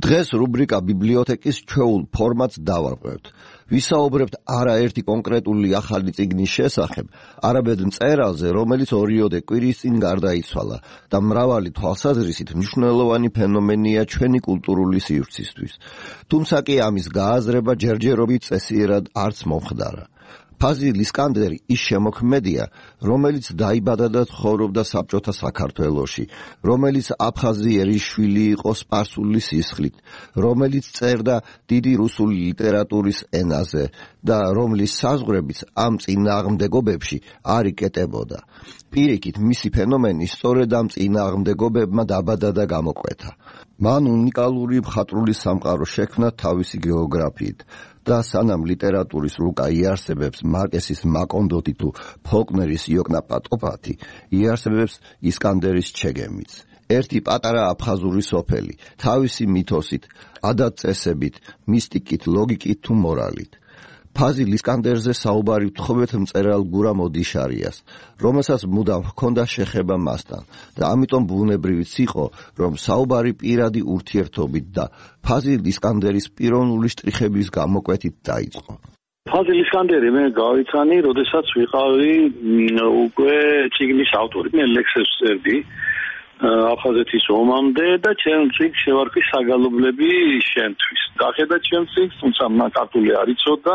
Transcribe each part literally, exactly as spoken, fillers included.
დღეს რუბრიკა ბიბლიოთეკის ჩვეულ ფორმატს დავარღვევთ. ვისაუბრებთ არაერთი კონკრეტული ახალი წიგნის შესახებ, არამედ მწერალზე, რომელიც ორიოდე კვირის წინ გარდაიცვალა და მრავალი თვალსაზრისით მნიშვნელოვანი ფენომენია ჩვენი კულტურული სივრცისთვის. თუმცა კი ამის გააზრება ჯერჯერობით წესიერად არც მომხდარა. ფაზილ ისკანდერი ის შემოქმედია, რომელიც დაიბადა და ცხოვრობდა საბჭოთა საქართველოში, რომელიც აფხაზიერის შვილი იყო სპარსული სისხლით, რომელიც წერდა დიდი რუსული ლიტერატურის ენაზე და რომლის საზღვრებიც ამ წინააღმდეგობებში არ იკეტებოდა. პირიქით, მისი ფენომენი სწორედ ამ წინააღმდეგობებმა დაბადა და გამოკვეთა. მან უნიკალური მხატვრული სამყარო შექმნა თავისი გეოგრაფიით. და სანამ ლიტერატურის რუკა იარსებებს მარკესის მაკონდოტი თუ ფოლკნერის იოკნაპატოფათი, იარსებებს ისკანდერის ჩეგემიც. ერთი პატარა აფხაზური სოფელი, თავისი მითოსით, ადათ-წესებით, მისტიკით, ლოგიკით თუ მორალით. ფაზილ ისკანდერზე საუბარი ვთხოვეთ მწერალ გურამ ოდიშარიას, რომელსაც მუდამ ჰქონდა შეხება მასთან და ამიტომ ბუნებრივიც იყო, რომ საუბარი პირადი ურთიერთობით და ფაზილ ისკანდერის პიროვნული შტრიხების გამოკვეთით დაიწყო. ფაზილ ისკანდერი მე გავიცანი, როდესაც ვიყავი უკვე წიგნის ავტორი. მე ლექსებს წერდი აფხაზეთის ომამდე და ჩემ წიგნს შევარქვი საგალობლები შენთვის. დახედა ჩემ წიგნს, თუმცა მან ქართული არ იცოდა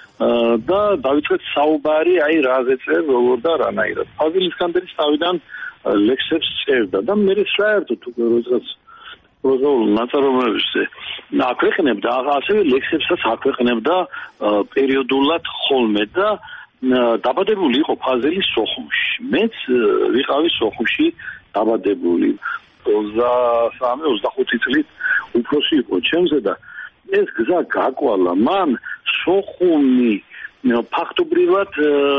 და დავიწყეთ საუბარი, აი რაზე წერ, როგორ და რანაირად. ფაზილ ისკანდერის თავიდან ლექსებს წერდა და მე საერთოდ უკვე როდესაც პროზაულ ნაწარმოებებზე აქვეყნებდა, ასევე ლექსებსაც აქვეყნებდა პერიოდულად ხოლმე და დაბადებული იყო ფაზილის სოხუმში. მეც ვიყავი სოხუმში დაბადებული. ოცდასამი ოცდახუთი წლით უფროსი იყო ჩემზე და ეს გზა გაკვალა. მან სოხუმი ფაქტობრივად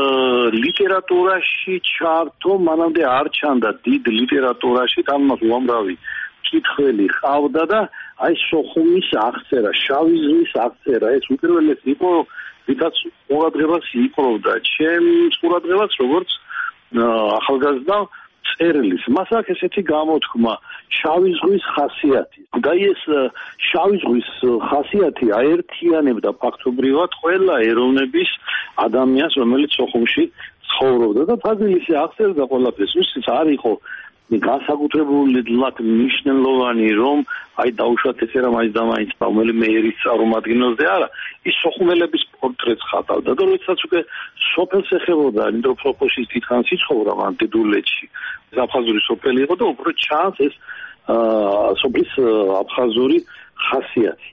ლიტერატურაში ჩართო, მანამდე არ ჩანდა დიდ ლიტერატურაში, თამამად უამრავი კითხველი ყავდა და აი სოხუმის აღწერა, შავი ზღვის აღწერა, ეს უპირველესი იყო, ვიდაც ყურადღებას იპყრობდა ჩემს ყურადღებას, როგორც ახალგაზრდა წერლის. მას აქვს ესეთი გამოთქმა, შავი ზღვის ხასიათი. და ეს შავი ზღვის ხასიათი აერთიანებდა ფაქტობრივად ყველა ეროვნების ადამიანს, რომელიც სოხუმში ცხოვრობდა და ფაზილის აღწერდა ყველაფერს. ის არ იყო განსაკუთრებულად მნიშვნელოვანი, რომ აი დაუშვათ ესერა მაინც და მაინც რომელიმე ერის წარმომადგენელზე არა, ის სოხუმელების პორტრეტს ხატავდა და როდესაც უკვე სოფელს ეხებოდა ნიდროფლოპოსის დიდხანს იცხოვრა მან დედულეთში. აფხაზური სოფელი იყო და უფრო ჩანს ეს სოფლის აფხაზური ხასიათი.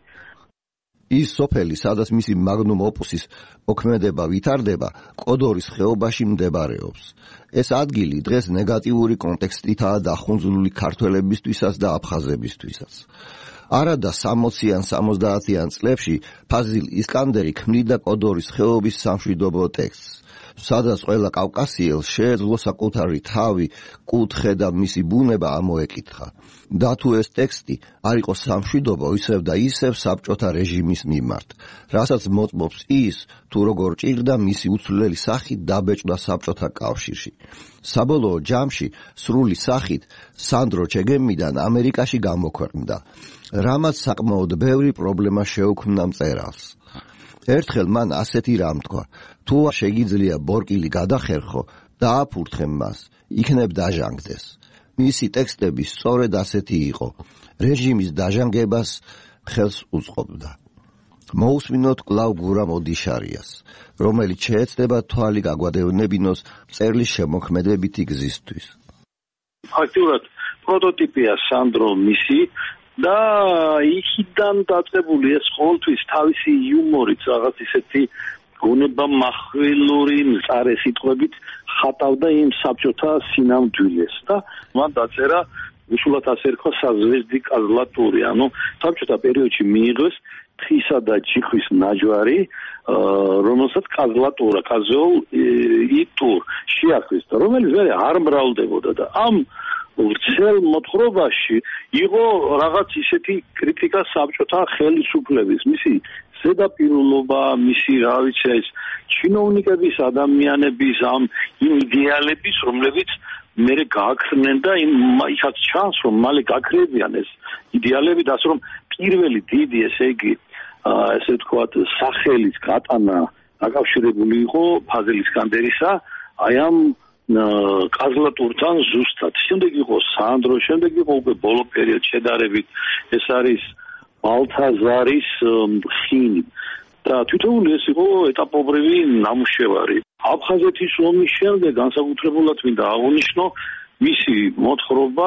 ის სოფელი, სადაც მისი მაგნუმ ოპუსის მოქმედება ვითარდება, კოდორის ხეობაში მდებარეობს. ეს ადგილი დღეს ნეგატიური კონტექსტითაა დახუნძული ქართველებისთვისაც და აფხაზებისთვისაც. არადა სამოციან სამოცდაათიან წლებში ფაზილ ისკანდერი ქმნიდა კოდორის ხეობის სამშვიდობო ტექსტს, სადაც ყველა კავკასიელს შეეძლო საკუთარი თავი, კუთხე და მისი ბუნება ამოეკითხა. და თუ ეს ტექსტი არ იყო სამშვიდობო, ისევ და ისევ საბჭოთა რეჟიმის მიმართ, რასაც მოწმობს ის, თუ როგორ ჭირდა მისი უცვლელი სახით დაბეჭდა საბჭოთა კავშირში. საბოლოო ჯამში სრული სახით სანდრო ჩეგემიდან ამერიკაში გამოქვეყნდა, რამაც საკმაოდ ბევრი პრობლემა შეუქმნა მწერალს. ერთხელ მან ასეთი რამ თქვა, თუ შეგიძლია ბორკილი გადახერხო და აფურთხე მას, იქნებ დაჟანგდეს. მისი ტექსტები სწორედ ასეთი იყო, რეჟიმის დაჟანგებას ხელს უწყობდა. მოусმინოთ კлау გურამ ოდიშარიას, რომელიც შეეცდება თვალი გაგვადევნებინოს მწერლის შემოქმედებითი გზისთვის. ფაქტურად პროტოტიპია სანდრო მისი და იქიდან დაწყებული ეს ყოველთვის თავისი იუმორით, რაღაც ისეთი გონება מחვილური მწარე სიტყვებით ხატავდა იმ საბჭოთა სინამდვილეს და მან დაწერა უშუალოდ ასე რქვა საზვესდი კაზლატური, ანუ საბჭოთა პერიოდში მიიღეს თხისა და ჯიხვის ნაჯვარი, რომელსაც კაზლატურა, კაზოულ იტურ შეარქვეს და რომელიც ვერ არ მრავლდებოდა და ამ ვრცელ მოთხრობაში იყო რაღაც ისეთი კრიტიკა საბჭოთა ხელისუფლების, მისი ზედაპირულობა, მისი რა ვიცი ეს ჩინოვნიკების, ადამიანების ამ იმ იდეალების, რომლებიც მერე გააქრნენ და იმ იქაც ჩანს, რომ მალე გაქრებიან ეს იდეალები და ასე რომ პირველი დიდი, ესე იგი, ესე ვთქვათ, სახელის გატანა დაკავშირებული იყო ფაზილ ისკანდერისა, აი ამ კაზლატურთან ზუსტად. შემდეგ იყო სანდრო, შემდეგ იყო უკვე ბოლო პერიოდ შედარებით, ეს არის ბალთაზარის ხინი. და თვითონ ეს იყო ეტაპობრივი ნამუშევარი. აფხაზეთის ომის შემდეგ განსაკუთრებულად მინდა აღნიშნო მისი მოთხრობა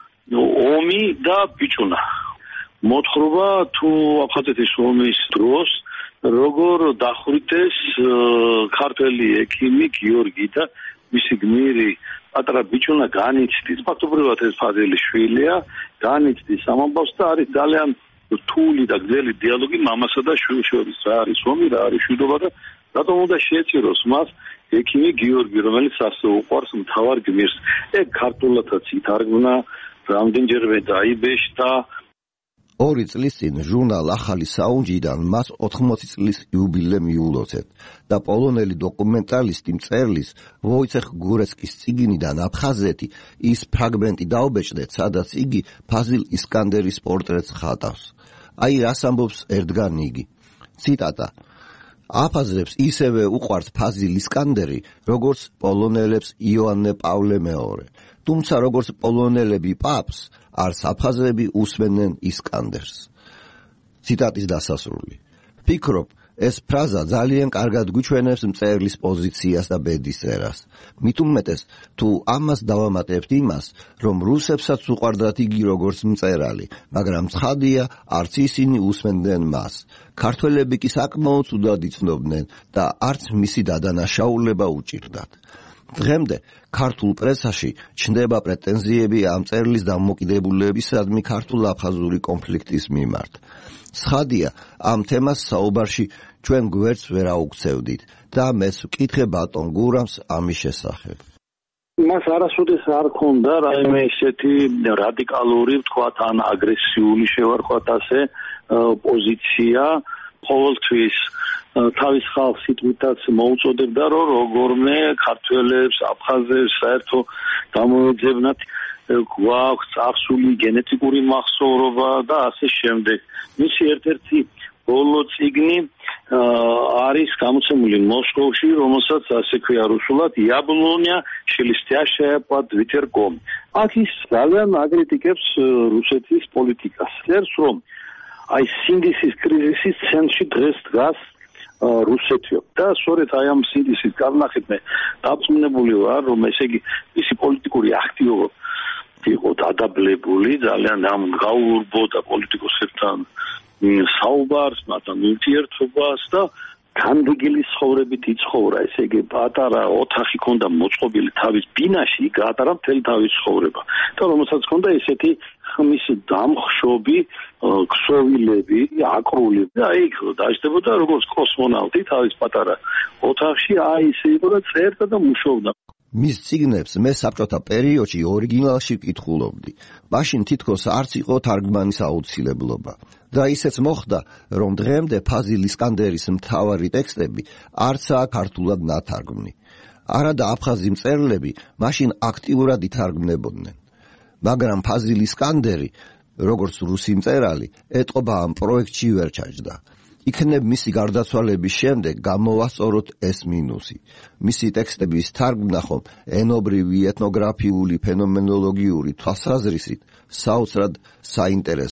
ომი და ბიჭუნა. მოთხრობა თუ აფხაზეთის ომის დროს როგორ დახვრიტეს ქართველი ექიმი გიორგი და მისი გმირი პატარა ბიჭუნა განიცდის, ფაქტობრივად ეს ფაზილის შვილია, განიცდის ამ ამბავს და არის ძალიან რთული და გრძელი დიალოგი მამასა და შვილს შორის. რა არის ომი, რა არის მშვიდობა და რატომ უნდა შეეწიროს მას ექიმი გიორგი, რომელიც ასე უყვარს მთავარ გმირს. ეგ ქართულადაც ითარგმნა, რამდენჯერმე დაიბეჭდა. ორი წლის წინ ჟურნალ ახალი საუნჯიდან მას ოთხმოცი წლის იუბილე მიულოცეთ და პოლონელი დოკუმენტალისტი მწერლის ვოიცეხ გურეცკის წიგნიდან აფხაზეთი ის ფრაგმენტი დაუბეჭდეთ, სადაც იგი ფაზილ ისკანდერის პორტრეტს ხატავს. აი რას ამბობს ერთგან იგი. ციტატა: აფაზრებს ისევე უყვარს ფაზილ ისკანდერი, როგორც პოლონელებს იოანე პავლე მეორე. თუმცა როგორც პოლონელები პაპს, არც აფხაზები უსმენენ ისკანდერს. ციტატის დასასრული. ფიქრობ, ეს ფრაზა ძალიან კარგად გვიჩვენებს მწერლის პოზიციას და ბედისწერას. მით უმეტეს, თუ ამას დავამატებთ იმას, რომ რუსებსაც უყვარდათ იგი როგორც მწერალი, მაგრამ ცხადია, არც ისინი უსმენდნენ მას. ქართველები კი საკმაოდ ცუდად იცნობდნენ და არც მისი დადანაშაულება უჭირდათ. დღემდე ქართულ პრესაში ჩნდება პრეტენზიები ამ მწერლის დამოკიდებულებისადმი ქართულ-აფხაზური კონფლიქტის მიმართ. ცხადია, ამ თემას საუბარში ჩვენ გვერდს ვერ აუქცევდით და მეც ვკითხე ბატონ გურამს ამის შესახებ. მას არასოდეს არ ქონდა რაიმე ისეთი რადიკალური, ვთქვათ, ან აგრესიული, შევარქვათ ასე, პოზიცია, ყოველთვის თავის ხალხს სიტყვითაც მოუწოდებდა, რომ როგორმე ქართველებს, აფხაზებს საერთო გამოეძებნათ, გვაქვს წარსული გენეტიკური მახსოვრობა და ასე შემდეგ. მისი ერთ-ერთი ბოლო წიგნი არის გამოცემული მოსკოვში, რომელსაც ასე ქვია რუსულად იაბლონია შელისტящая под ветерком. აქ ის ძალიან აკრიტიკებს რუსეთის პოლიტიკას. წერს, რომ აი სინდისის კრიზისის ცენტრში დღეს დგას რუსეთი და სწორედ აი ამ სინდისის გარნახით მე დაწუნებული ვარ, რომ ესე იგი მისი პოლიტიკური აქტივობა იყო დადაბლებული, ძალიან ამ გაურბოდა პოლიტიკოსებთან საუბარს, მათთან ურთიერთობას და განდეგილი ცხოვრებით იცხოვრა. ესე იგი პატარა ოთახი ჰქონდა მოწყობილი თავის ბინაში, გაატარა მთელი თავის ცხოვრება და რომელსაც ჰქონდა ესეთი ხმის დამხშობი ქსოვილები, აკრული და იქ დაждდებოდა როგორც კოსმონავტი თავის პატარა ოთახში, აი ისე იყო და წერდა და მუშაობდა. მის წიგნებს მე საბჭოთა პერიოდში ორიგინალში ვკითხულობდი. მაშინ თითქოს არც იყო თარგმანის აუცილებლობა. და ისეც მოხდა, რომ დღემდე ფაზილ ისკანდერის მთავარი ტექსტები არცაა ქართულად ნათარგმნი. არადა აფხაზი მწერლები მაშინ აქტიურად ითარგმნებოდნენ. მაგრამ ფაზილ ისკანდერი, როგორც რუსი მწერალი, ეტყობა ამ პროექტში ვერ ჩაჯდა. იქნებ მისი გარდაცვალების შემდეგ გამოვასწოროთ ეს მინუსი. მისი ტექსტების თარგმნა ხომ ენობრივი, ეთნოგრაფიული, ფენომენოლოგიური თვალსაზრისით საოცრად საინტერესოა.